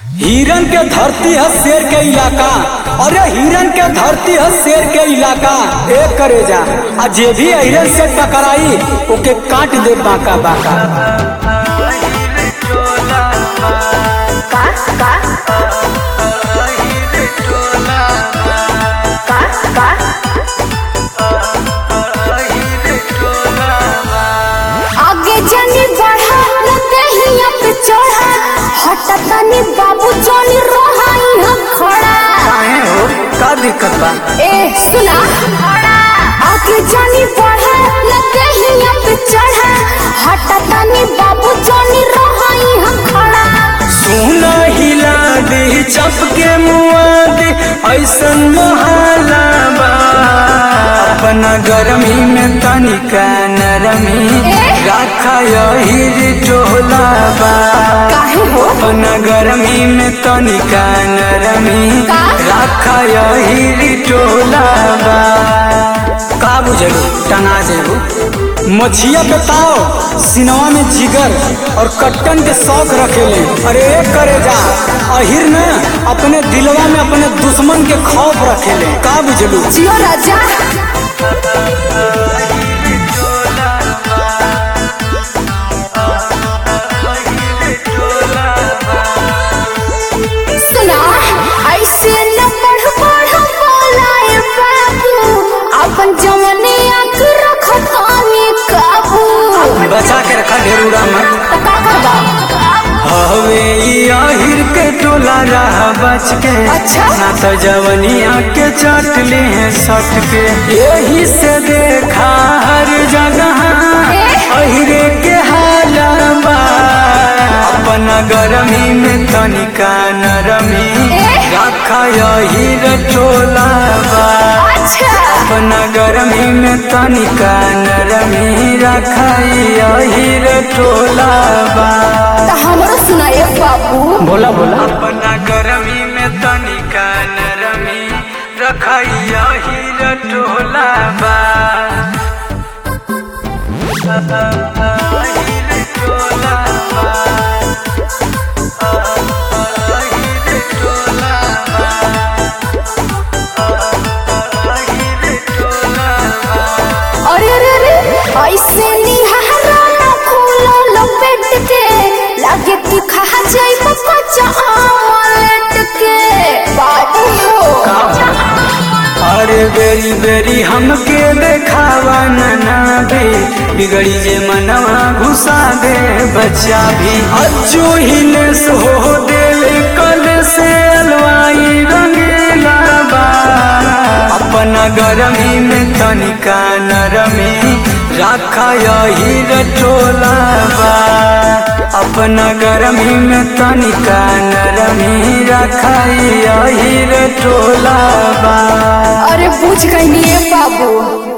हिरन के धरती है शेर के इलाका। अरे हिरन के धरती है शेर के इलाका। एक करे जा आ जे भी हिरन से टकराई ओके काट दे बाका बाका। आगे जानी बढ़ा न कहीं पे चढ़ा हटा तनी बाबू जानी रोहाई हम खड़ा। काहे हो का दिक्कत बा? ए सुना आगे जानी बढ़ा न कहीं पे चढ़ा हटा तनी बाबू जानी रोहाई हम खड़ा। सोना हिला दे चपके मुआ दे ऐसन मोहला बा। अपना गरमी में तनिका नरमी रखा यही टोला बा। काहे हो अपना गरमी में तनिका नरमी रखा यही टोला बा। का बुझलू टना जेबू मछिया बताओ सिनेमा में जिगर और कट्टन के शौक रखेले। अरे करे जा अहिर न अपने दिलवा में अपने दुश्मन के खौफ रखेले। का बुझलू जियो राजा सुना ऐसे न बढ़ बढ़ बोलाए बाबू अपन जवानी आंख रखतानी काबू। बचा के रखा ढेरूरा मत। तो का करबा हवे अहिर के टोला रहा बच के। अच्छा। ना तो जवनिया के चट ले हैं सट के। यही से देखा हर जगह अहिरे के हालबा। अपना गरमी में तनिका नरमी रखा अहिर टोला बा। अच्छा अपना गरमी में तनिका नरमी रखा अहिर टोला बा। तो हमरो सुनाए बाबू बोला बोला। अपना गरमी में तनिका नरमी रखा अहिर टोला बा। अहिर टोला बा। अहिर टोला बा। अहिर टोला बा। अरे अरे अरे ऐसे निहारा न खोलो लपेट के लागे कि खा जाई कच्चा आमलेट के बाबू हो। अरे बेरी बेरी हमके देखावा ना दे बिगड़ी जे मनवा घुसा दे बच्चा भी। अज्जू हिले सो दिल कल से अलवाई रंगीला बा। अपना गरमी में तनिका नरमी रखा यही टोला बा। अपना गरमी में तनिका नरमी रखा यही टोला बा। अरे पूछ कहीं बाबू